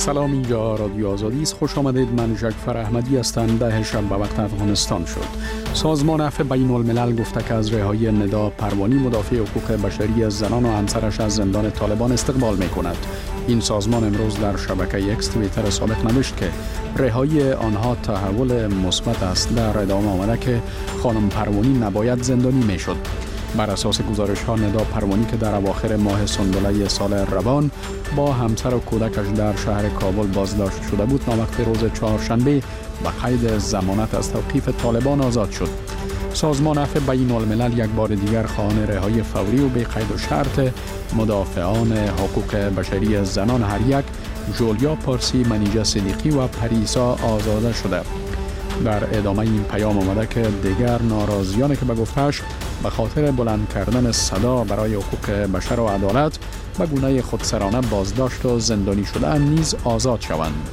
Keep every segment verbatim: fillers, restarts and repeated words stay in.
سلام، اینجا رادیو آزادی است. خوش آمدید. من جعفر احمدی هستم. ده شب به وقت افغانستان شد. سازمان عفو بین الملل گفته که از رهایی ندا پروانی مدافع حقوق بشری از زنان و همسرش از زندان طالبان استقبال می کند. این سازمان امروز در شبکه اکس توییتر سابق نوشت که رهایی آنها تحول مثبت است. در ادامه آمده که خانم پروانی نباید زندانی می شد. بر اساس گزارش ها ندا پروانی که در اواخر ماه سنبله سال روان با همسر و کودکش در شهر کابل بازداشت شده بود، ناوقت روز چهارشنبه به قید ضمانت از توقیف طالبان آزاد شد. سازمان عفو بین الملل یک بار دیگر خواهان رهایی فوری و به قید و شرط مدافعان حقوق بشری زنان هر یک، جولیا پارسی، منیژه صدیقی و پریسا آزاده شده. در ادامه این پیام آمده که دیگر ناراضیانی که به گفتهش به خاطر بلند کردن صدا برای حقوق بشر و عدالت به گونه خودسرانه بازداشت و زندانی شده نیز آزاد شوند.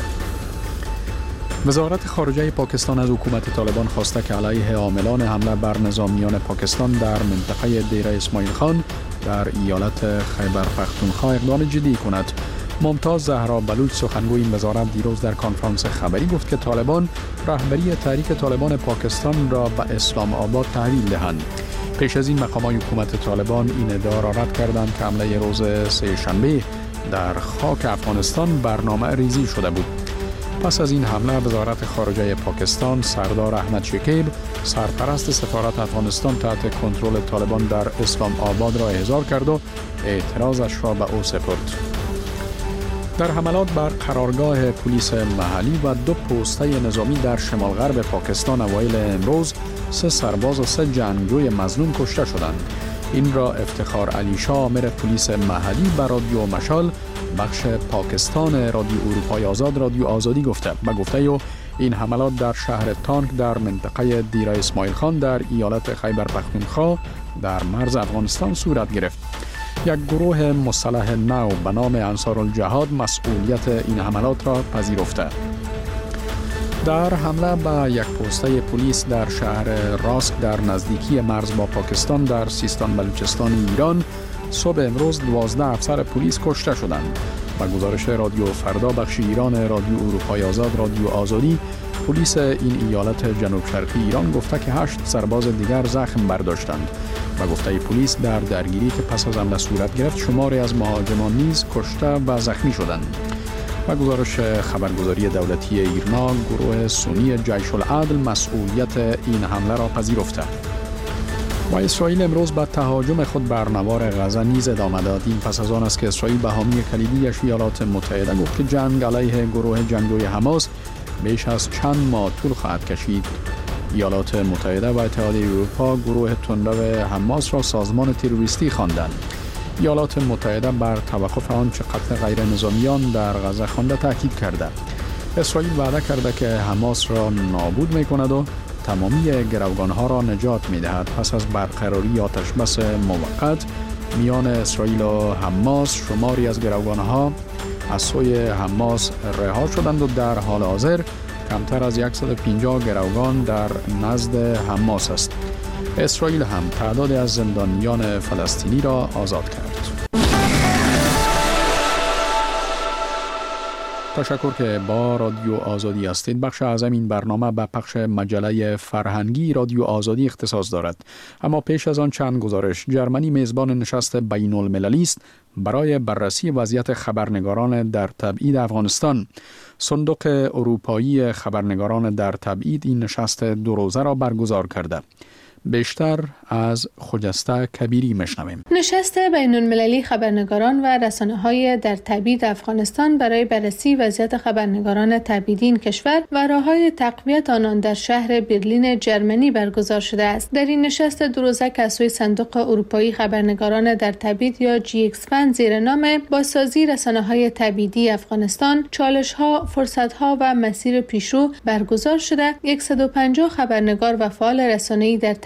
وزارت خارجه پاکستان از حکومت طالبان خواسته که علیه عاملان حمله بر نظامیان پاکستان در منطقه دیره اسماعیل خان در ایالت خیبر پختونخوا اقدام جدی کند. ممتاز زهرا بلوچ سخنگوی این وزارت دیروز در کنفرانس خبری گفت که طالبان رهبری تحریک طالبان پاکستان را به اسلام آباد تحویل دهند. پیش از این مقامات حکومت طالبان این ادعا را رد کردند که حمله روز سه شنبه در خاک افغانستان برنامه ریزی شده بود. پس از این حمله وزارت خارجه پاکستان سردار احمد شکیب سرپرست سفارت افغانستان تحت کنترل طالبان در اسلام آباد را احضار کرد و اعتراضش را به او سپرد. در حملات بر قرارگاه پلیس محلی و دو پوسته نظامی در شمال غرب پاکستان اوایل امروز سه سرباز و سه جنگجوی مظنون کشته شدند. این را افتخار علی شاه آمر پلیس محلی به رادیو مشال بخش پاکستان رادیو اروپای آزاد رادیو آزادی گفته. به گفته او این حملات در شهر تانک در منطقه دیره اسماعیل خان در ایالت خیبر پختونخوا در مرز افغانستان صورت گرفت. یک گروه مسلح نو به نام انصار الجهاد مسئولیت این حملات را پذیرفته. در حمله به یک پوسته پلیس در شهر راسک در نزدیکی مرز با پاکستان در سیستان بلوچستان ایران صبح امروز دوازده افسر پلیس کشته شدند. با گزارش رادیو فردا بخش ایران رادیو اروپای آزاد رادیو آزادی، پلیس این ایالت جنوب شرقی ایران گفته که هشت سرباز دیگر زخم برداشتند. و گفته پلیس در درگیری که پس از حمله صورت گرفت شماری از مهاجمان نیز کشته و زخمی شدند. و گزارش خبرگزاری دولتی ایرنا، گروه سنی جیش العدل مسئولیت این حمله را پذیرفته. و اسرائیل امروز به تهاجم خود بر نوار غزه نیز ادامه داد. این پس از آن است که اسرائیل به حامی کلیدیش ایالات متحده گفت که جنگ علیه گروه جنگجوی حماس بیش از چند ماه طول خواهد کشید. ایالات متحده و اتحادیه اروپا گروه تندرو حماس را سازمان تروریستی خواندند. ایالات متحده بر توقف آنچه قتل غیر نظامیان در غزه خوانده تاکید کرده. اسرائیل وعده کرده که حماس را نابود می‌کند و تمامی گروگان‌ها را نجات می‌دهد. پس از برقراری آتش بس موقت میان اسرائیل و حماس، شماری از گروگان‌ها از سوی حماس رها شدند و در حال حاضر کمتر از صد و پنجاه گروگان در نزد حماس است. اسرائیل هم تعداد از زندانیان فلسطینی را آزاد کرد. تشکر که با رادیو آزادی هستید. بخش اعظم این برنامه به پخش مجله فرهنگی رادیو آزادی اختصاص دارد. اما پیش از آن چند گزارش. جرمنی میزبان نشست بین المللی است برای بررسی وضعیت خبرنگاران در تبعید افغانستان. صندوق اروپایی خبرنگاران در تبعید این نشست دو روزه را برگزار کرده. بیشتر از خجسته کبیری میشنویم. نشست بین المللی خبرنگاران و رسانه‌های در تبعید افغانستان برای بررسی وضعیت خبرنگاران تبعیدی این کشور و راه‌های تقویت آنان در شهر برلین جرمنی برگزار شده است. در این نشست دو روزه که از سوی صندوق اروپایی خبرنگاران در تبعید یا جی اکسپند زیر نام بازسازی رسانه‌های تبعیدی افغانستان، چالش‌ها، فرصت‌ها و مسیر پیشرو برگزار شده، صد و پنجاه خبرنگار و فعال رسانه‌ای در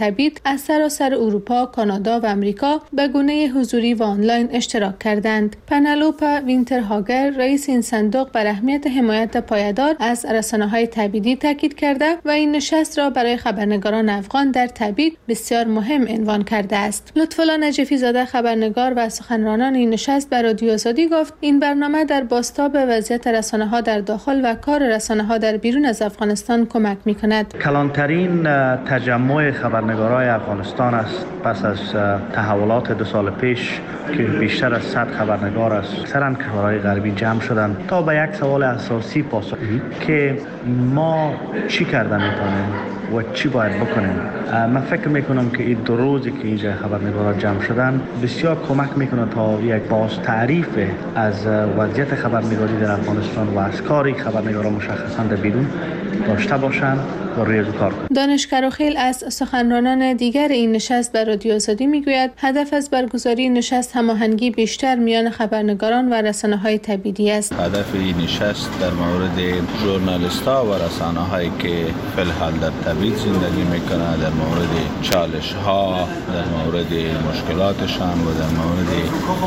تبعید از سراسر اروپا، کانادا و امریکا به گونه حضوری و آنلاین اشتراک کردند. پنلوپا وینترهاگر رئیس این صندوق بر اهمیت حمایت پایدار از رسانه‌های تبعیدی تاکید کرده و این نشست را برای خبرنگاران افغان در تبعید بسیار مهم عنوان کرده است. لطف‌الله نجفی زاده خبرنگار و سخنرانان این نشست به رادیو آزادی گفت این برنامه در بازتاب وضعیت رسانه‌ها در داخل و کار رسانه‌ها در بیرون از افغانستان کمک می‌کند. کلانترین تجمع خبرنگارای افغانستان است پس از تحولات دو سال پیش که بیشتر از صد خبرنگار از اکثرا کشورهای غربی جمع شدند تا به یک سوال اساسی پاسخ که ما چی کرده میتونیم و چی باید بکنیم. من فکر میکنم که این دو روزی که اینجا خبرنگارا جمع شدن بسیار کمک میکنه تا یک باز تعریف از وضعیت خبرنگاری در افغانستان و از کاری خبرنگارا مشخصا در بیرون داشته باشند و روی کار کنند. دانش کروخیل از سخنرانان دیگر این نشست به رادیو آزادی میگوید هدف از برگزاری نشست هماهنگی بیشتر میان خبرنگاران و رسانه‌های تبعیدی است. هدف این نشست در مورد ژورنالیست‌ها و رسانه‌هایی که فی الحال در تبعید زندگی میکنند، در مورد چالش‌ها، در مورد مشکلاتشان و در مورد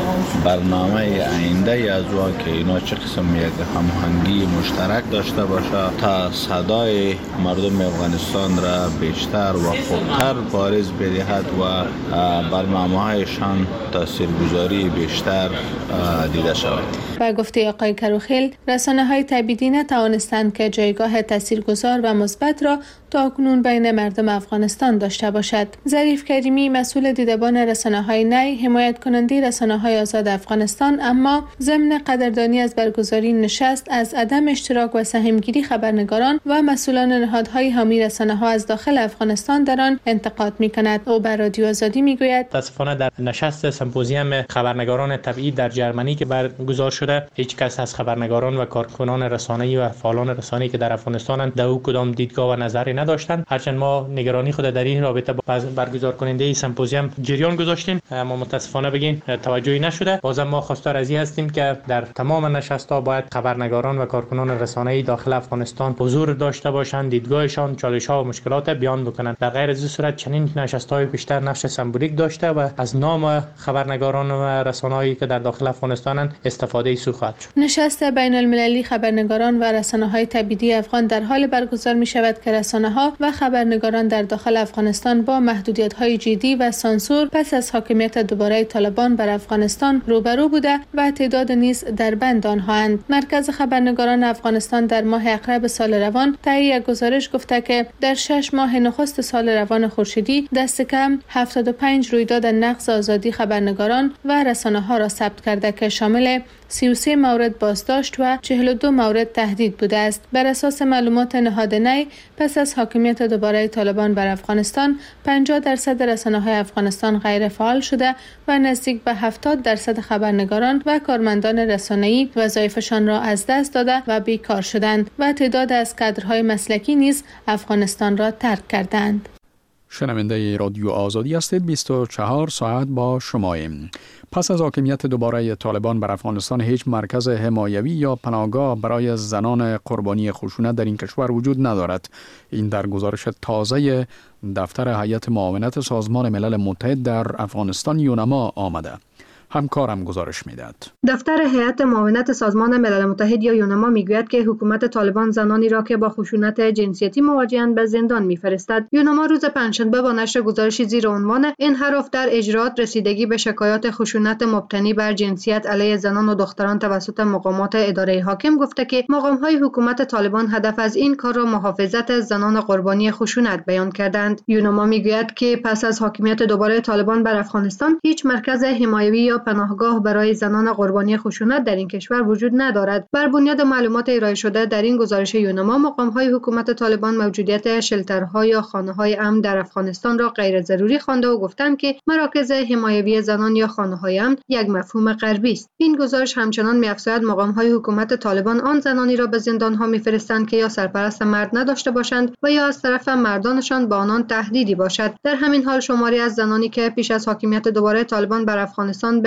برنامه آینده از وان که اینا چه قسم یک هماهنگی مشترک داشته باشه تا صدای مردم افغانستان را بیشتر و خوبتر بارز بدهد و برنامه‌هایشان تاثیرگذاری بیشتر دیده شود. با گفته آقای کروخیل، رسانه‌های تبعیدی نتوانستند که جایگاه تاثیرگذار و مثبت را تاکنون بین مردم افغانستان داشته باشد. ظریف کریمی مسئول دیدبان رسانه‌های نی حمایت کننده رسانه‌های آزاد افغانستان اما ضمن قدردانی از برگزاری نشست از عدم اشتراک و سهمگیری خبرنگاران و مسئولان نهادهای حامی رسانه‌ها از داخل افغانستان در آن انتقاد می‌کند. او بر رادیو آزادی می‌گوید متأسفانه در نشست سمپوزیوم خبرنگاران تبعید در جرمنی که برگزار شده هیچ کس از خبرنگاران و کارکنان رسانه‌ای و فعالان رسانه‌ای که در افغانستان در او کدام دیدگاه و نظری نداشتند. هرچند ما نگرانی خود در این رابطه با برگزار کننده سمپوزیوم جریان گذاشتیم اما متأسفانه بگیم توجهی نشده. بازم ما خواستار از این هستیم که در تمام نشست‌ها باید خبرنگاران و کارکنان رسانه‌ای داخل افغانستان حضور داشته باشند، دیدگاهشان، چالش‌ها و مشکلات بیان بکنند. در غیر از این صورت چنین نشست‌های بیشتر نقش سمبولیک داشته و از نام خبرنگاران و رسانه‌ای که در داخل افغانستان استفاده سو خواهد شد. نشست بین المللی خبرنگاران و رسانه‌های تبعیدی افغان در حال برگزار می‌شود که رسانه‌ها و خبرنگاران در داخل افغانستان با محدودیت‌های جدی و سانسور پس از حاکمیت دوباره طالبان بر افغانستان روبرو بوده و تعداد نیز در بند آنهااند. مرکز خبرنگاران افغانستان در ماه اکتبر سال روان طی یک گزارش گفته که در شش ماه نخست سال روان خورشیدی دست کم هفتاد و پنج رویداد نقض آزادی خبرنگاران و رسانه‌ها را ثبت کرده که شامل سی و سه مورد بازداشت و چهل و دو مورد تهدید بوده است. بر اساس معلومات نهاد نی پس از حاکمیت دوباره طالبان بر افغانستان پنجاه درصد رسانه‌های افغانستان غیر فعال شده و نزدیک به هفتاد درصد خبرنگاران و کارمندان رسانه‌ای وظایفشان را از دست داده و بیکار شدند و تعداد از کادرهای مسلکی نیز افغانستان را ترک کردند. شنونده رادیو آزادی هستید. بیست و چهار ساعت با شماییم. پس از حاکمیت دوباره طالبان بر افغانستان هیچ مرکز حمایوی یا پناهگاه برای زنان قربانی خشونت در این کشور وجود ندارد. این در گزارش تازه دفتر هیئت معاونت سازمان ملل متحد در افغانستان یونما آمده. همکارم گزارش میداد. دفتر هیئت معاونت سازمان ملل متحد یا یونما میگوید که حکومت طالبان زنانی را که با خشونت جنسیتی مواجه‌اند به زندان میفرستد. یونما روز پنجشنبه با نشر گزارشی زیر عنوان انحراف در اجرات رسیدگی به شکایات خشونت مبتنی بر جنسیت علیه زنان و دختران توسط مقامات اداره حاکم گفته که مقام‌های حکومت طالبان هدف از این کار را محافظت از زنان قربانی خشونت بیان کردند. یونما میگوید که پس از حاکمیت دوباره طالبان بر افغانستان هیچ مرکز حمایوی یا پناهگاه برای زنان قربانی خشونت در این کشور وجود ندارد. بر بنیاد معلومات ارائه شده در این گزارش یونما، مقام‌های حکومت طالبان موجودیت شلترها یا خانه‌های امن در افغانستان را غیر ضروری خوانده و گفتند که مراکز حمایوی زنان یا خانه‌های امن یک مفهوم غربی است. این گزارش همچنان می‌افزاید مقام‌های حکومت طالبان آن زنانی را به زندان‌ها می‌فرستند که یا سرپرست مرد نداشته باشند و یا از طرف مردانشان با آنان تهدیدی باشد. در همین حال شماری از زنانی که پیش از حاکمیت دوباره طالبان بر افغانستان به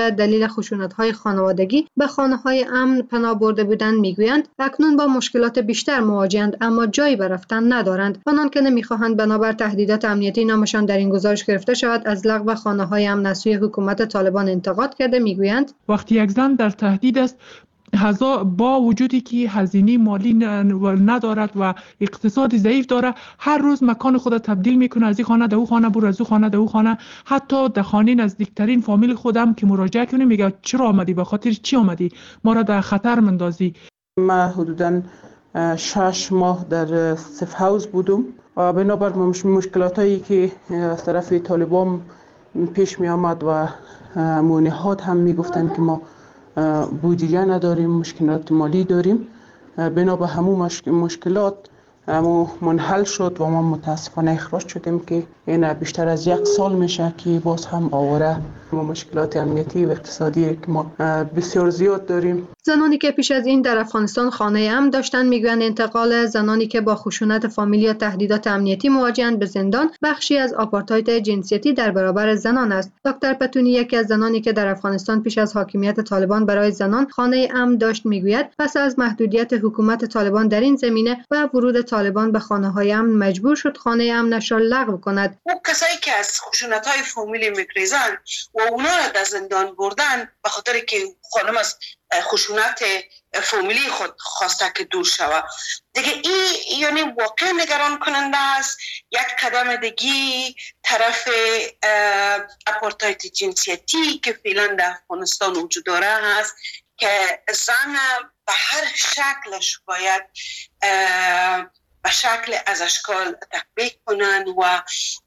به دلیل خشونت‌های خانوادگی به خانه‌های امن پناه برده بودند میگویند اکنون با مشکلات بیشتر مواجهند اما جایی به رفتن ندارند. آنان که نمی‌خواهند بنابر تهدیدات امنیتی نامشان در این گزارش گرفته شود از لغو خانه‌های امن از سوی حکومت طالبان انتقاد کرده میگویند وقتی یک زن در تهدید است هزار با وجودی که هزینه مالی ندارد و اقتصاد ضعیف داره هر روز مکان خود تبدیل میکنه، از این خانه به اون خانه برو، از اون خانه به اون خانه، حتی در خانه نزدیکترین فامیل خودم که مراجعه کنیم میگه چرا آمدی، به خاطر چی آمدی، ما را در خطر مندازی. ما حدوداً شش ماه در سیف هاوس بودم و بنابر مشکلات هایی که از طرف طالبان پیش می آمد و مونهات هم می گفتن که ما بودجه نداریم، مشکلات مالی داریم، بنا همون مشکلات اما منحل شد و ما متاسفانه اخراج شدیم که این بیشتر از یک سال میشه که باز هم آواره ما مشکلات امنیتی و اقتصادی که ما بسیار زیاد داریم. زنانی که پیش از این در افغانستان خانه امن داشتند میگویند انتقال زنانی که با خشونت فامیلی یا تهدیدات امنیتی مواجهند به زندان بخشی از آپارتاید جنسیتی در برابر زنان است. دکتر پتونی یکی از زنانی که در افغانستان پیش از حاکمیت طالبان برای زنان خانه امن داشت میگوید پس از محدودیت حکومت طالبان در این زمینه و ورود طالبان به خانه‌های امن مجبور شد خانه امنش را لغو کند. او کسایی که از خشونت‌های فامیلی میگریزند و اونا را در زندان بردن به خاطر که خانم از خشونت فامیلی خود خواسته که دور شود. دیگه این یعنی واقعا نگران کننده است. یک قدم دیگه طرف آپارتاید جنسیتی که فعلا در افغانستان وجود داره هست که زن به هر شکلش باید به شکل از اشکال تطبیق کنن و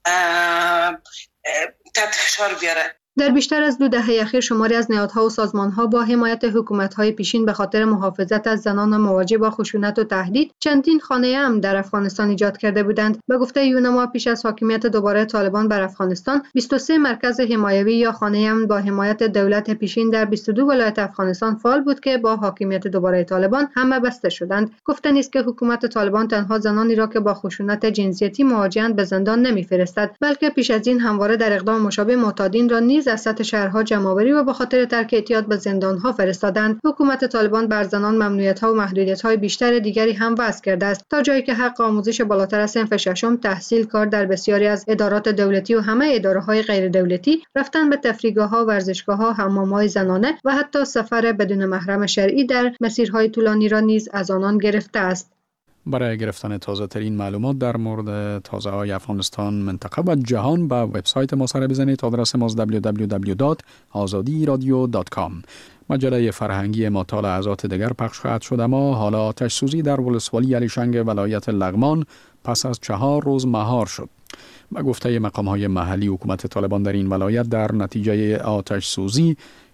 تحت فشار بیارن. در بیشتر از دو دهه اخیر شماری از نهادها و سازمانها با حمایت حکومت‌های پیشین به خاطر محافظت از زنان مواجه با خشونت و تهدید چندین خانه امن در افغانستان ایجاد کرده بودند. به گفته یونما پیش از حاکمیت دوباره طالبان بر افغانستان بیست و سه مرکز حمایوی یا خانه امن با حمایت دولت پیشین در بیست و دو ولایت افغانستان فعال بود که با حاکمیت دوباره طالبان همه بسته شدند. گفته نیست که حکومت طالبان تنها زنانی را که با خشونت جنسیتی مواجهند به زندان نمی‌فرستد، بلکه پیش از این همواره در اقدام مشابه معتادین را نیز از سطح شهرها جمع‌آوری و به خاطر ترک اعتیاد به زندان‌ها فرستادند. حکومت طالبان بر زنان ممنوعیت‌ها و محدودیت‌های بیشتر دیگری هم وضع کرده است تا جایی که حق آموزش بالاتر از صنف ششم، تحصیل، کار در بسیاری از ادارات دولتی و همه اداره‌های غیر دولتی، رفتن به تفریحگاه‌ها، ورزشگاه‌ها، حمام‌های زنانه و حتی سفر بدون محرم شرعی در مسیرهای طولانی را نیز از آنان گرفته است. برای گرفتن تازه ترین معلومات در مورد تازه های افغانستان، منطقه و جهان به وبسایت ما سر بزنید. آدرس ما دبلیو دبلیو دبلیو دات آزادی رادیو دات کام. مجله فرهنگی ما تا لحظات دیگر پخش خواهد شد، اما حالا آتش سوزی در ولسوالی علیشنگ ولایت لغمان پس از چهار روز مهار شد. به گفته مقام های محلی، حکومت طالبان در این ولایت در نتیجه آتش سوزی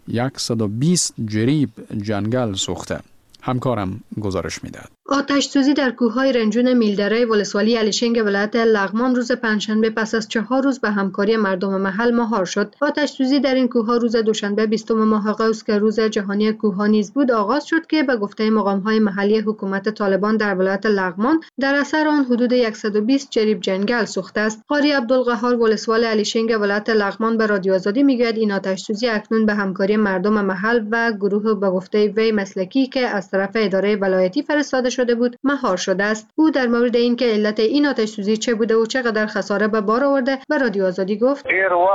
صد و بیست جریب جنگل سوخته. همکارم گزارش میدهد. آتش سوزی در کوههای رنجون میلدره ولسوالی علیشنگ ولایت لغمان روز پنجشنبه پس از چهار روز به همکاری مردم محل مهار شد. آتش سوزی در این کوهها روز دوشنبه بیستم ماه قوس که روز جهانی کوهها نیز بود آغاز شد که به گفته مقام‌های محلی حکومت طالبان در ولایت لغمان در اثر آن حدود صد و بیست جریب جنگل سوخته است. قاری عبدالقهار ولسوال علیشنگ ولایت لغمان به رادیو آزادی میگوید این آتش سوزی اکنون به همکاری مردم محل و گروه به گفته وی مسلکی که از طرف اداره ولایتی فرستاده شده بود مهار شده است. او در مورد اینکه علت این آتش سوزی چه بوده و چقدر خساره به بار آورده به رادیو آزادی گفت: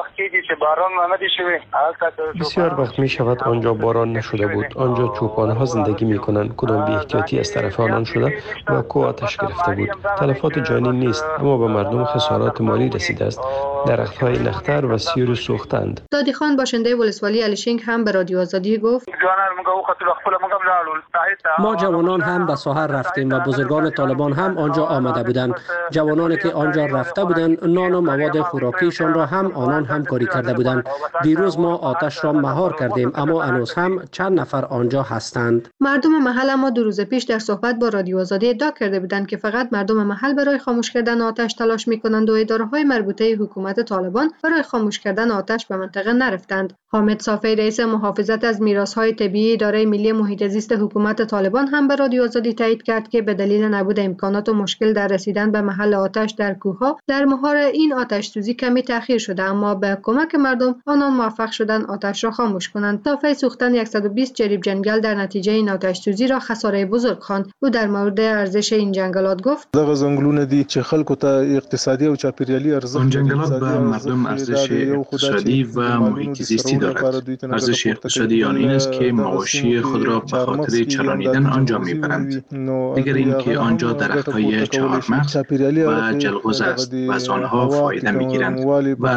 بسیار وقت می شود آنجا باران نشده بود. آنجا چوپان ها زندگی می کنند. کدام بی احتیاطی از طرف آنان شده و کو آتش گرفته بود. تلفات جانی نیست، اما به مردم خسارات مالی رسیده است. درخت های نختر و سیور سوختند. دادی خان باشنده ولسوالی علیشنگ هم به رادیو آزادی گفت: ما جوانان هم به ساحل رفتیم و بزرگان طالبان هم آنجا آمده بودند. جوانانی که آنجا رفته بودند نان و مواد خوراکیشان را هم آنان همکاری کرده بودند. دیروز ما آتش را مهار کردیم، اما هنوز هم چند نفر آنجا هستند. مردم محل اما دو روز پیش در صحبت با رادیو آزادی ادعا کرده بودند که فقط مردم محل برای خاموش کردن آتش تلاش می‌کنند و اداره‌های مربوطه حکومت طالبان برای خاموش کردن آتش به منطقه نرفتند. حامد صافی رئیس محافظت از میراث‌های طبیعی اداره ملی محیط زیست حکومت طالبان هم به رادیو آزادی تایید کرد که به دلیل نبود امکانات و مشکل در رسیدن به محل آتش در کوه‌ها در مهار این آتش سوزی کمی تأخیر شده، اما به کمک مردم آنان موفق شدند آتش را خاموش کنند. صافی سوختن صد و بیست جریب جنگل در نتیجه این آتش سوزی را خساره بزرگ خواند. او در مورد ارزش این جنگلات گفت: دغه ځنګلونه دي چې خلکو ته اقتصادي او چاپیریالي ارزښت آن جنگلات به مردم ارزش اقتصادی و محیط زیستی دارد. ارزش اقتصادی آن این است که مواشی خود را به خاطر چرانیدن آنجا میبرند. دیگر این که آنجا درخت‌های چهارمغز و جلغوز است و از آنها فایده میگیرند و